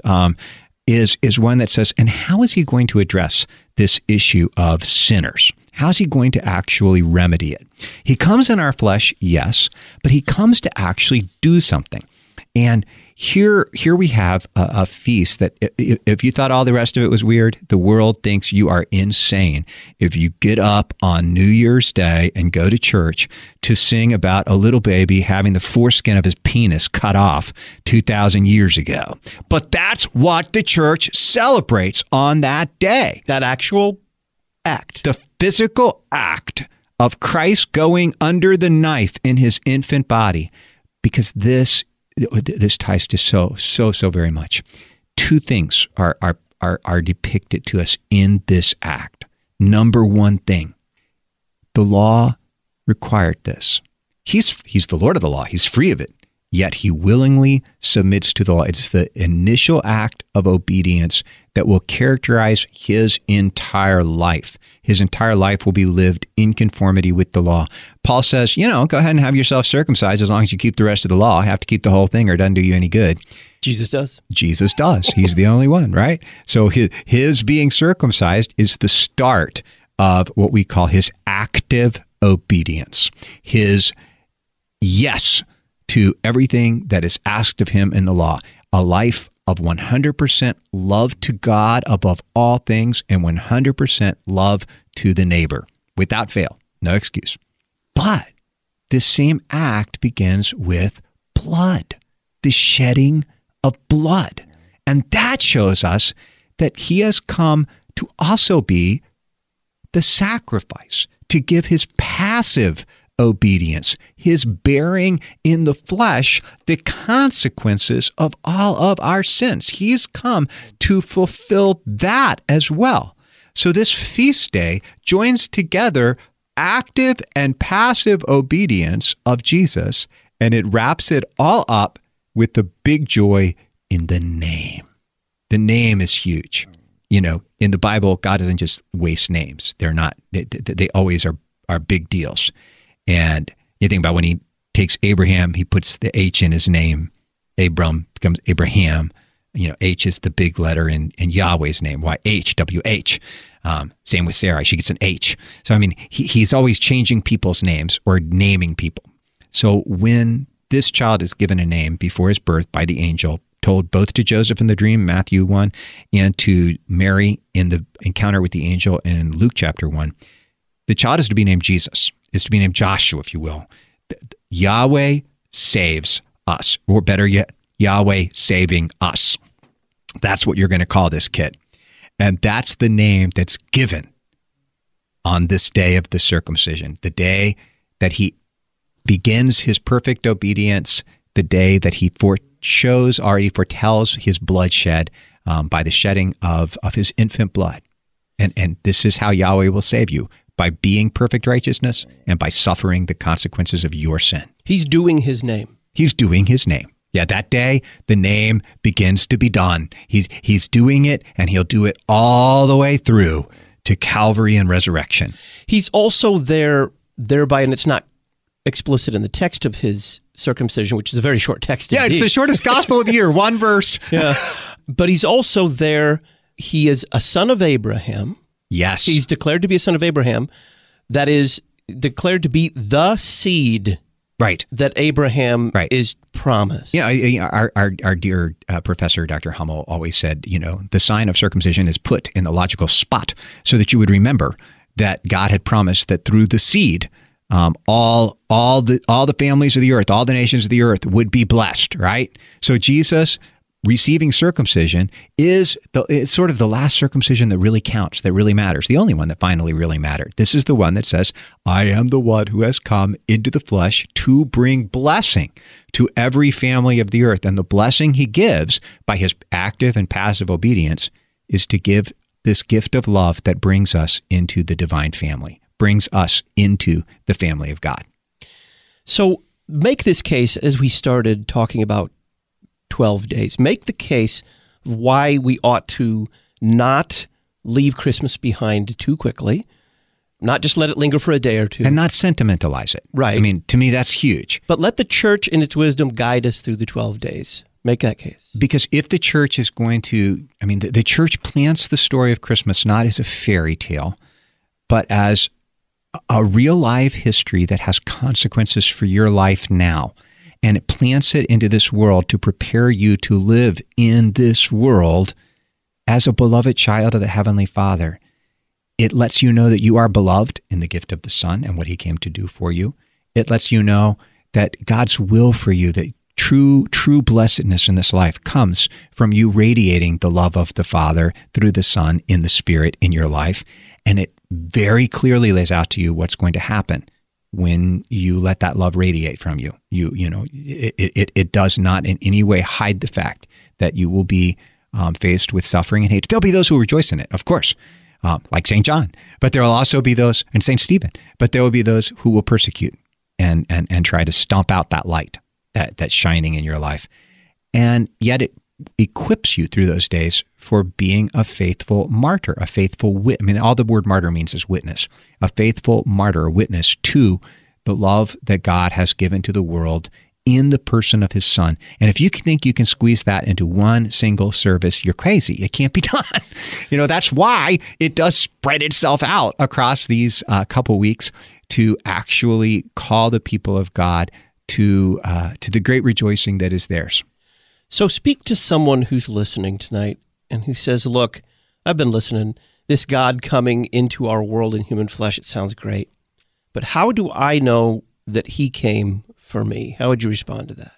is one that says, and how is he going to address this issue of sinners? How is he going to actually remedy it? He comes in our flesh, yes, but he comes to actually do something. And here we have a feast that if you thought all the rest of it was weird, the world thinks you are insane if you get up on New Year's Day and go to church to sing about a little baby having the foreskin of his penis cut off 2,000 years ago. But that's what the church celebrates on that day. That actual act. The physical act of Christ going under the knife in his infant body, because this ties to so very much. Two things are depicted to us in this act. Number one thing, the law required this. He's the Lord of the law. He's free of it. Yet he willingly submits to the law. It's the initial act of obedience that will characterize his entire life. His entire life will be lived in conformity with the law. Paul says, go ahead and have yourself circumcised as long as you keep the rest of the law. You have to keep the whole thing or it doesn't do you any good. Jesus does. Jesus does. He's the only one, right? So his being circumcised is the start of what we call his active obedience. His yes to everything that is asked of him in the law. A life of 100% love to God above all things and 100% love to the neighbor without fail. No excuse. But this same act begins with blood, the shedding of blood. And that shows us that he has come to also be the sacrifice, to give his passive obedience, his bearing in the flesh the consequences of all of our sins. He's come to fulfill that as well. So this feast day joins together active and passive obedience of Jesus, and it wraps it all up with the big joy in the name. The name is huge. In the Bible, God doesn't just waste names. They always are big deals. And you think about when he takes Abraham, he puts the H in his name. Abram becomes Abraham. H is the big letter in Yahweh's name. Why H, W-H. Same with Sarai. She gets an H. So, he's always changing people's names or naming people. So when this child is given a name before his birth by the angel, told both to Joseph in the dream, Matthew 1, and to Mary in the encounter with the angel in Luke chapter 1, the child is to be named Jesus. Is to be named Joshua, if you will. Yahweh saves us, or better yet, Yahweh saving us. That's what you're going to call this kid. And that's the name that's given on this day of the circumcision, the day that he begins his perfect obedience, the day that he foretells his bloodshed by the shedding of his infant blood. And this is how Yahweh will save you, by being perfect righteousness and by suffering the consequences of your sin. He's doing his name. He's doing his name. Yeah, that day, the name begins to be done. He's doing it, and he'll do it all the way through to Calvary and resurrection. He's also thereby, and it's not explicit in the text of his circumcision, which is a very short text. Yeah, indeed. It's the shortest gospel of the year, one verse. Yeah, but he's also there. He is a son of Abraham. Yes. He's declared to be a son of Abraham. That is declared to be the seed that Abraham is promised. Yeah, our dear professor, Dr. Hummel, always said, the sign of circumcision is put in the logical spot so that you would remember that God had promised that through the seed, all the families of the earth, all the nations of the earth would be blessed, right? So Jesus receiving circumcision it's sort of the last circumcision that really counts, that really matters, the only one that finally really mattered. This is the one that says, I am the one who has come into the flesh to bring blessing to every family of the earth. And the blessing he gives by his active and passive obedience is to give this gift of love that brings us into the divine family, brings us into the family of God. So make this case, as we started talking about 12 days. Make the case why we ought to not leave Christmas behind too quickly, not just let it linger for a day or two. And not sentimentalize it. Right. I mean, to me, that's huge. But let the church in its wisdom guide us through the 12 days. Make that case. Because if the church is going to, the church plants the story of Christmas not as a fairy tale, but as a real live history that has consequences for your life now. And it plants it into this world to prepare you to live in this world as a beloved child of the Heavenly Father. It lets you know that you are beloved in the gift of the Son and what he came to do for you. It lets you know that God's will for you, that true blessedness in this life comes from you radiating the love of the Father through the Son in the Spirit in your life. And it very clearly lays out to you what's going to happen when you let that love radiate from you. It does not in any way hide the fact that you will be faced with suffering and hate. There'll be those who rejoice in it, of course, like St. John, but there will also be those, and St. Stephen, but there will be those who will persecute and try to stomp out that light that's shining in your life. And yet it equips you through those days for being a faithful martyr, a faithful all the word martyr means is witness, a faithful martyr, a witness to the love that God has given to the world in the person of his Son. And if you think you can squeeze that into one single service, you're crazy. It can't be done. That's why it does spread itself out across these couple weeks to actually call the people of God to the great rejoicing that is theirs. So speak to someone who's listening tonight and who says, look, I've been listening. This God coming into our world in human flesh, it sounds great. But how do I know that he came for me? How would you respond to that?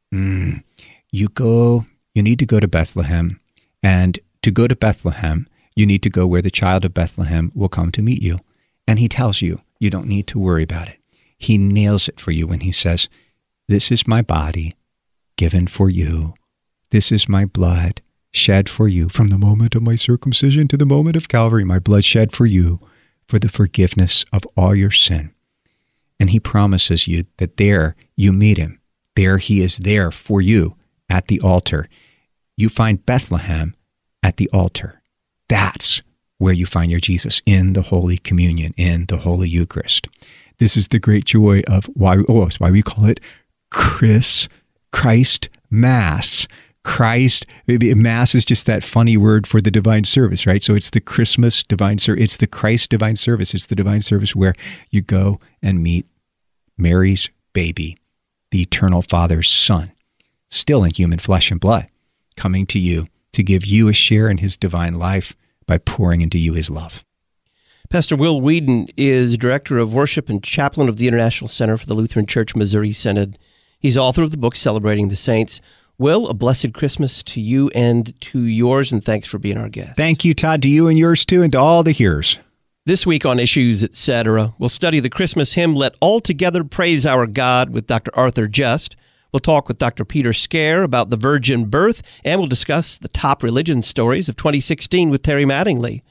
You need to go to Bethlehem. And to go to Bethlehem, you need to go where the child of Bethlehem will come to meet you. And he tells you, you don't need to worry about it. He nails it for you when he says, this is my body given for you. This is my blood shed for you. From the moment of my circumcision to the moment of Calvary, my blood shed for you for the forgiveness of all your sin. And he promises you that there you meet him. There he is there for you at the altar. You find Bethlehem at the altar. That's where you find your Jesus, in the Holy Communion, in the Holy Eucharist. This is the great joy of why we call it Christ Mass. Mass is just that funny word for the divine service, right? So it's the Christmas divine service. It's the Christ divine service. It's the divine service where you go and meet Mary's baby, the eternal Father's Son, still in human flesh and blood, coming to you to give you a share in his divine life by pouring into you his love. Pastor Will Weedon is Director of Worship and Chaplain of the International Center for the Lutheran Church Missouri Synod. He's author of the book Celebrating the Saints. Will, a blessed Christmas to you and to yours, and thanks for being our guest. Thank you, Todd, to you and yours too, and to all the hearers. This week on Issues, Etc., we'll study the Christmas hymn, Let All Together Praise Our God, with Dr. Arthur Just. We'll talk with Dr. Peter Scare about the virgin birth, and we'll discuss the top religion stories of 2016 with Terry Mattingly.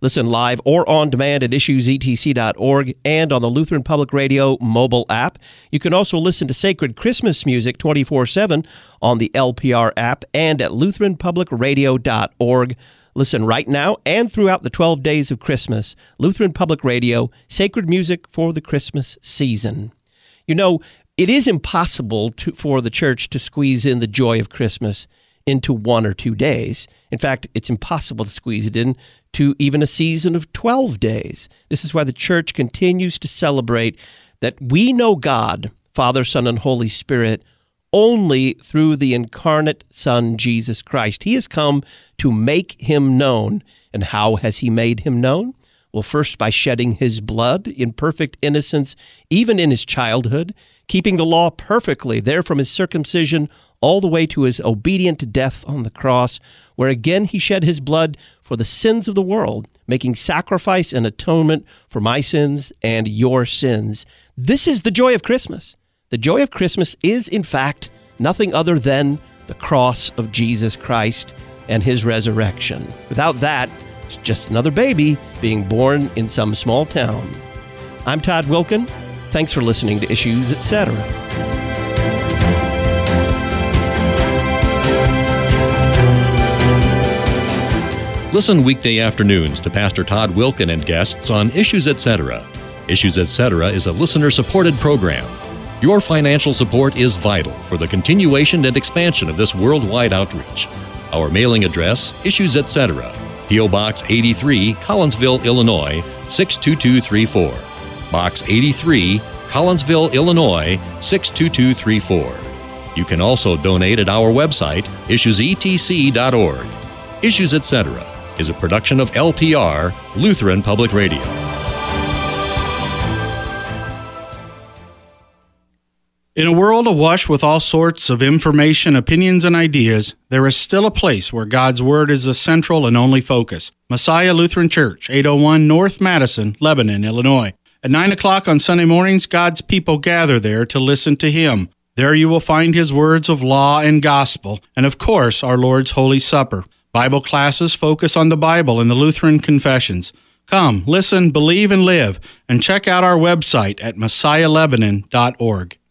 Listen live or on demand at issuesetc.org and on the Lutheran Public Radio mobile app. You can also listen to sacred Christmas music 24/7 on the LPR app and at lutheranpublicradio.org. Listen right now and throughout the 12 days of Christmas. Lutheran Public Radio, sacred music for the Christmas season. You know, it is impossible for the church to squeeze in the joy of Christmas into 1 or 2 days. In fact, it's impossible to squeeze it in to even a season of 12 days. This is why the church continues to celebrate that we know God, Father, Son, and Holy Spirit, only through the incarnate Son, Jesus Christ. He has come to make him known. And how has he made him known? Well, first by shedding his blood in perfect innocence, even in his childhood, keeping the law perfectly, there from his circumcision all the way to his obedient death on the cross, where again he shed his blood for the sins of the world, making sacrifice and atonement for my sins and your sins. This is the joy of Christmas. The joy of Christmas is, in fact, nothing other than the cross of Jesus Christ and his resurrection. Without that, it's just another baby being born in some small town. I'm Todd Wilken. Thanks for listening to Issues, Etc. Listen weekday afternoons to Pastor Todd Wilken and guests on Issues Etc. Issues Etc. is a listener-supported program. Your financial support is vital for the continuation and expansion of this worldwide outreach. Our mailing address, Issues Etc., P.O. Box 83, Collinsville, Illinois, 62234. Box 83, Collinsville, Illinois, 62234. You can also donate at our website, issuesetc.org. Issues Etc. is a production of LPR, Lutheran Public Radio. In a world awash with all sorts of information, opinions, and ideas, there is still a place where God's Word is the central and only focus. Messiah Lutheran Church, 801 North Madison, Lebanon, Illinois. At 9 o'clock on Sunday mornings, God's people gather there to listen to Him. There you will find His words of law and gospel, and of course, our Lord's Holy Supper. Bible classes focus on the Bible and the Lutheran confessions. Come, listen, believe, and live, and check out our website at messiahlebanon.org.